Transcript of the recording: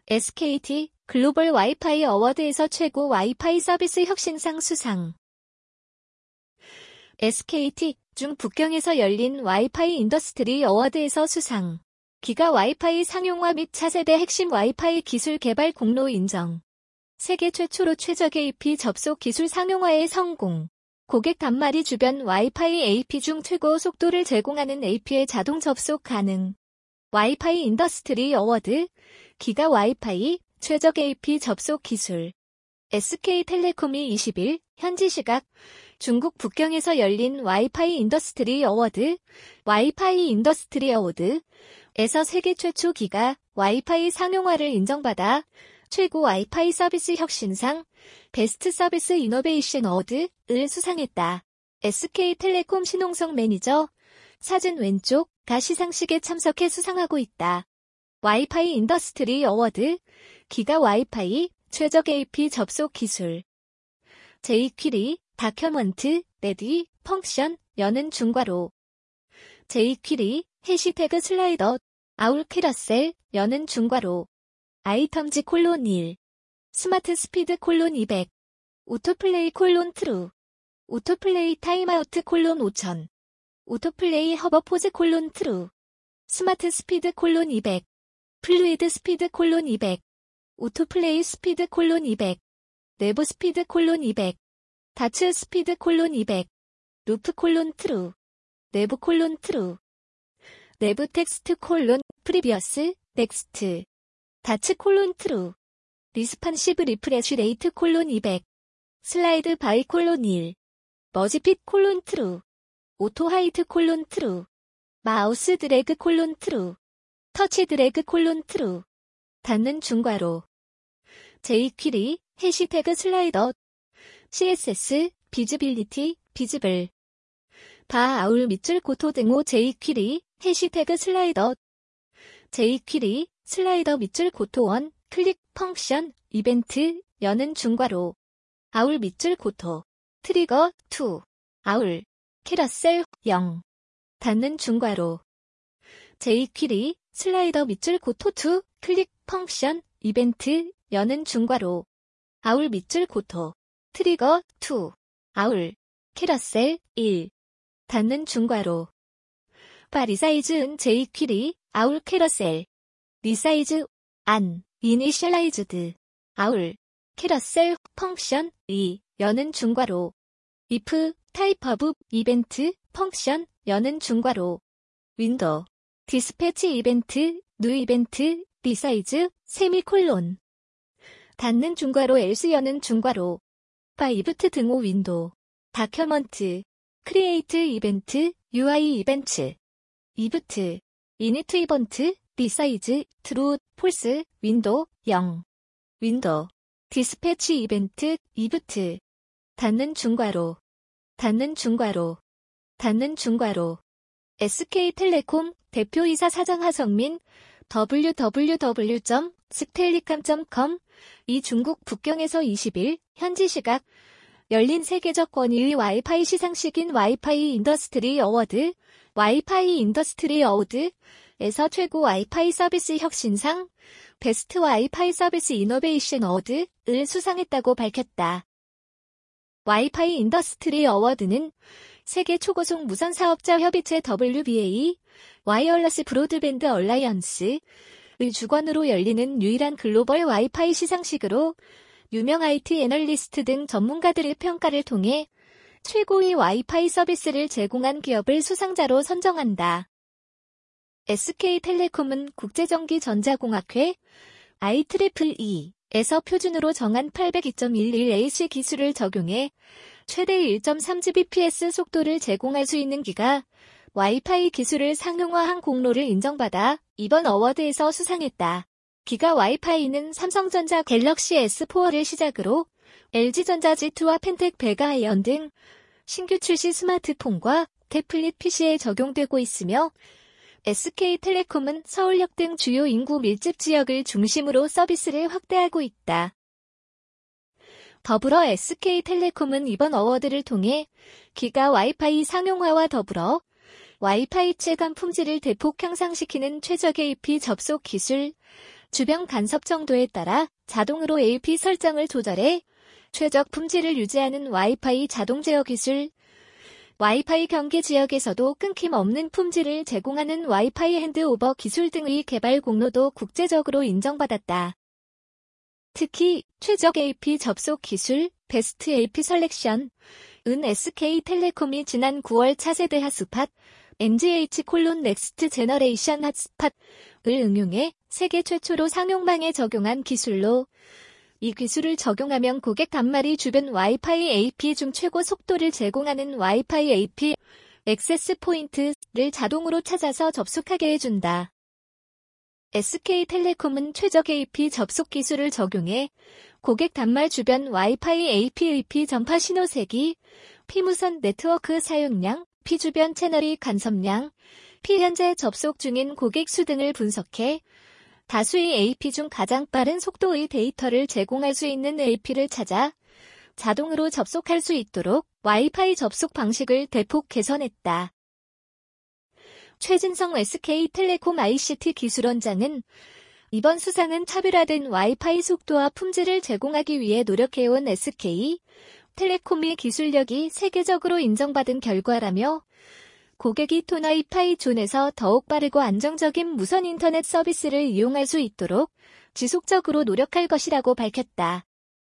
SKT 글로벌 와이파이 어워드에서 최고 와이파이 서비스 혁신상 수상. SKT 중 북경에서 열린 와이파이 인더스트리 어워드에서 수상. 기가 와이파이 상용화 및 차세대 핵심 와이파이 기술 개발 공로 인정. 세계 최초로 최적의 AP 접속 기술 상용화에 성공. 고객 단말이 주변 와이파이 AP 중 최고 속도를 제공하는 AP에 자동 접속 가능. 와이파이 인더스트리 어워드, 기가 와이파이, 최적 AP 접속 기술. SK텔레콤이 20일, 현지 시각, 중국 북경에서 열린 와이파이 인더스트리 어워드, 와이파이 인더스트리 어워드에서 세계 최초 기가 와이파이 상용화를 인정받아 최고 와이파이 서비스 혁신상, 베스트 서비스 이노베이션 어워드를 수상했다. SK텔레콤 신홍성 매니저, 사진 왼쪽가 시상식에 참석해 수상하고 있다. 와이파이 인더스트리 어워드, 기가 와이파이, 최적 AP 접속 기술. jQuery, 다큐먼트, 레디, 펑션, 여는 중괄호. jQuery, 해시태그 슬라이더, 아울 캐러셀, 여는 중괄호. 아이텀즈 콜론 1. 스마트 스피드 콜론 200. 오토플레이 콜론 트루. 오토플레이 타임아우트 콜론 5000. 오토플레이 허버포즈 콜론 트루. 스마트 스피드 콜론 200. 플루이드 스피드 콜론 200. 오토플레이 스피드 콜론 200. 내부 스피드 콜론 200. 다츠 스피드 콜론 200. 루프 콜론 트루. 내부 콜론 트루. 내부 텍스트 콜론 프리비어스 넥스트. 다츠 콜론 트루. 리스판시브 리프레쉬 레이트 콜론 200. 슬라이드 바이 콜론 1. 머지핏 콜론 트루. 오토 하이트 콜론 트루. 마우스 드래그 콜론 트루. 터치 드래그 콜론 트루. 닫는 중괄호. jQuery, 해시태그 슬라이더. CSS, 비즈빌리티, 비즈블. 바 아울 밑줄 고토 등호 jQuery, 해시태그 슬라이더. jQuery, 슬라이더 밑줄 고토 1, 클릭, 펑션, 이벤트, 여는 중괄호. 아울 밑줄 고토. 트리거, 2. 아울. 캐러셀, 0. 닫는 중괄호. jQuery, 슬라이더 밑줄 고토 2, 클릭, 펑션, 이벤트, 여는 중괄호. 아울 밑줄 고토. 트리거, 2. 아울. 캐러셀, 1. 닫는 중괄호. 바 리사이즈은 jQuery, 아울 캐러셀. 리사이즈, 안, 이니셜라이즈드. 아울. 캐러셀, 펑션, 2. 여는 중괄호. if, 타입 오브, 이벤트, 펑션, 여는 중괄호. 윈도우. 디스패치 이벤트, 뉴 이벤트, 리사이즈, 세미콜론. 닫는 중괄호 else 여는 중괄호. 바이브트 등호 윈도우. 다큐먼트. 크리에이트 이벤트, UI 이벤트. 이브트. 이니트 이벤트, 리사이즈, 트루, 폴스, 윈도우, 0. 윈도우. 디스패치 이벤트, 이브트. 닫는 중괄호. 닫는 중괄호. 닫는 중괄호. SK텔레콤 대표이사 사장 하성민 www.stellicom.com 이 중국 북경에서 20일 현지 시각 열린 세계적 권위의 와이파이 시상식인 와이파이 인더스트리 어워드, 와이파이 인더스트리 어워드에서 최고 와이파이 서비스 혁신상, 베스트 와이파이 서비스 이노베이션 어워드를 수상했다고 밝혔다. 와이파이 인더스트리 어워드는 세계 초고속 무선 사업자 협의체 WBA, 와이어러스 브로드밴드 얼라이언스의 주관으로 열리는 유일한 글로벌 와이파이 시상식으로 유명 IT 애널리스트 등 전문가들의 평가를 통해 최고의 와이파이 서비스를 제공한 기업을 수상자로 선정한다. SK텔레콤은 국제전기전자공학회 IEEE에서 표준으로 정한 802.11ac 기술을 적용해 최대 1.3Gbps 속도를 제공할 수 있는 기가 와이파이 기술을 상용화한 공로를 인정받아 이번 어워드에서 수상했다. 기가 와이파이는 삼성전자 갤럭시 S4를 시작으로 LG전자 G2와 펜텍 베가 아이언 등 신규 출시 스마트폰과 태블릿 PC에 적용되고 있으며 SK텔레콤은 서울역 등 주요 인구 밀집 지역을 중심으로 서비스를 확대하고 있다. 더불어 SK텔레콤은 이번 어워드를 통해 기가 와이파이 상용화와 더불어 와이파이 체감 품질을 대폭 향상시키는 최적의 AP 접속 기술, 주변 간섭 정도에 따라 자동으로 AP 설정을 조절해 최적 품질을 유지하는 와이파이 자동 제어 기술. 와이파이 경계 지역에서도 끊김없는 품질을 제공하는 와이파이 핸드오버 기술 등의 개발 공로도 국제적으로 인정받았다. 특히 최적 AP 접속 기술, 베스트 AP 셀렉션, 은 SK텔레콤이 지난 9월 차세대 핫스팟, MGH:넥스트 제너레이션 핫스팟을 응용해 세계 최초로 상용망에 적용한 기술로, 이 기술을 적용하면 고객 단말이 주변 와이파이 AP 중 최고 속도를 제공하는 와이파이 AP 액세스 포인트를 자동으로 찾아서 접속하게 해준다. SK텔레콤은 최적 AP 접속 기술을 적용해 고객 단말 주변 와이파이 AP 전파 신호세기, P무선 네트워크 사용량, P주변 채널의 간섭량, P현재 접속 중인 고객 수 등을 분석해 다수의 AP 중 가장 빠른 속도의 데이터를 제공할 수 있는 AP를 찾아 자동으로 접속할 수 있도록 와이파이 접속 방식을 대폭 개선했다. 최진성 SK텔레콤 ICT 기술원장은 이번 수상은 차별화된 와이파이 속도와 품질을 제공하기 위해 노력해온 SK텔레콤의 기술력이 세계적으로 인정받은 결과라며, 고객이 토나이파이 존에서 더욱 빠르고 안정적인 무선 인터넷 서비스를 이용할 수 있도록 지속적으로 노력할 것이라고 밝혔다.